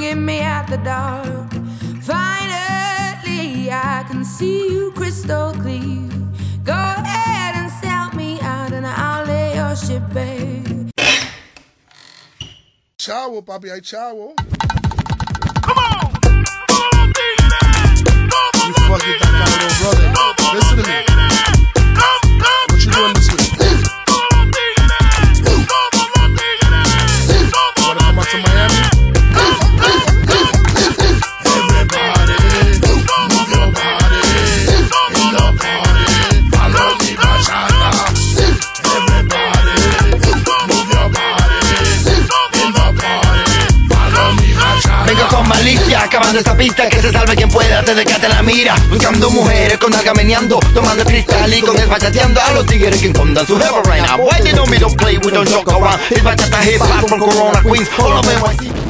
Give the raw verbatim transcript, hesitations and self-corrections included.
bringing me out the dark. Finally, I can see you crystal clear. Go ahead and sell me out and I'll lay your ship bare. Chavo, papi, hay chavo. Come on! Come on, You fucking that cabrón, brother. Listen to me. What you doing this week? Wanna come out to Miami? Everybody, move your body in the party. Follow me, bachata. Everybody, move your body in the party. Follow me, bachata. Vengo con malicia, acabando esta pista. Que se salve quien pueda, te decate la mira. Buscando mujeres con alga meneando, tomando cristal y con el bachateando. A los tigres que encondan su jefe right now. Why they know me don't play, we don't joke around. It's bachata hip hop from Corona Queens, all of them.